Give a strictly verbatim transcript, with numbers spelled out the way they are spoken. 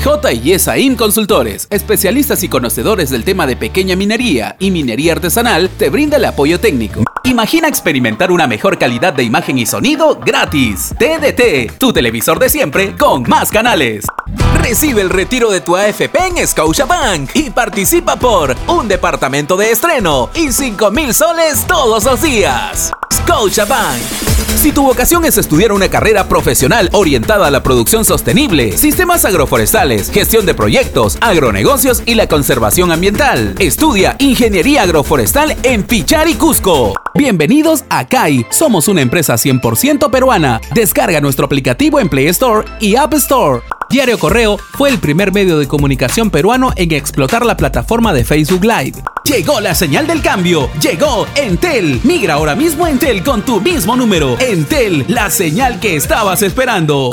J y Esaim Consultores, especialistas y conocedores del tema de pequeña minería y minería artesanal, te brinda el apoyo técnico. Imagina experimentar una mejor calidad de imagen y sonido gratis. T D T, tu televisor de siempre con más canales. Recibe el retiro de tu A F P en Scotiabank y participa por un departamento de estreno y cinco mil soles todos los días. Scotiabank. Si tu vocación es estudiar una carrera profesional orientada a la producción sostenible, sistemas agroforestales, gestión de proyectos, agronegocios y la conservación ambiental, estudia Ingeniería Agroforestal en Pichari, Cusco. Bienvenidos a C A I. Somos una empresa cien por ciento peruana. Descarga nuestro aplicativo en Play Store y App Store. Diario Correo fue el primer medio de comunicación peruano en explotar la plataforma de Facebook Live. Llegó la señal del cambio. Llegó Entel. Migra ahora mismo a Entel con tu mismo número. Entel, la señal que estabas esperando.